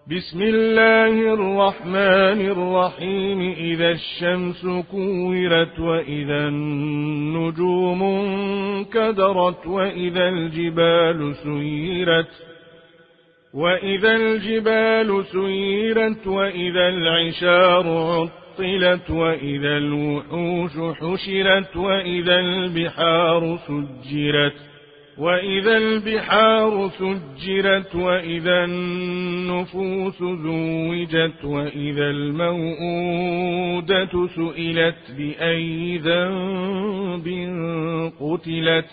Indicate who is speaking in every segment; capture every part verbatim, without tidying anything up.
Speaker 1: بسم الله الرحمن الرحيم. إذا الشمس كورت وإذا النجوم انكدرت وإذا الجبال سيرت وإذا الجبال سيرت وإذا العشار عطلت وإذا الوحوش حشرت وإذا البحار سجرت وإذا البحار سجرت وإذا النفوس زوجت وإذا الموءودة سئلت بأي ذنب قتلت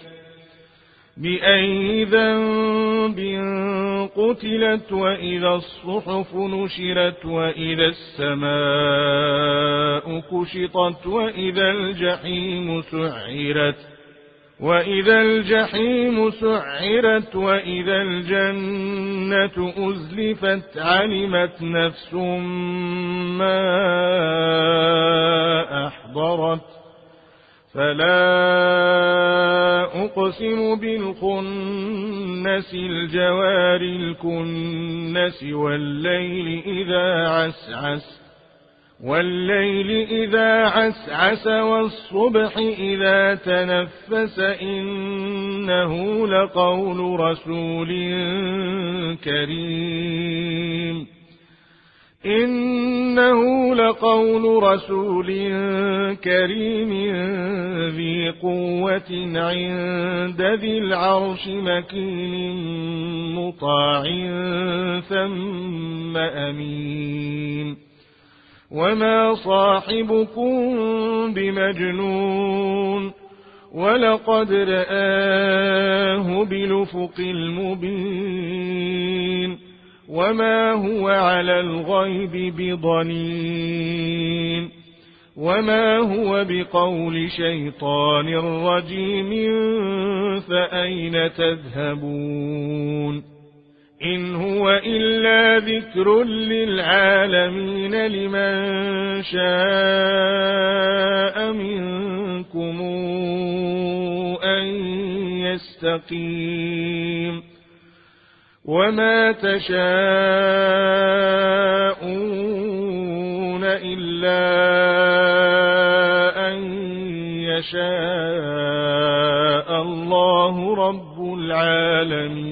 Speaker 1: بأي ذنب قتلت وإذا الصحف نشرت وإذا السماء كشطت وإذا الجحيم سعرت وإذا الجحيم سعرت وإذا الجنة أزلفت علمت نفس ما أحضرت فلا أقسم بالخنس الجوار الكنس والليل إذا عسعس والليل إذا عسعس والصبح إذا تنفس إنه لقول رسول كريم إنه لقول رسول كريم ذي قوة عند ذي العرش مكين مطاع ثم أمين وما صاحبكم بمجنون ولقد رآه بالأفق المبين وما هو على الغيب بضنين وما هو بقول شيطان رجيم فأين تذهبون إن هو إلا ذكر للعالمين لمن شاء منكم أن يستقيم وما تشاءون إلا أن يشاء الله رب العالمين.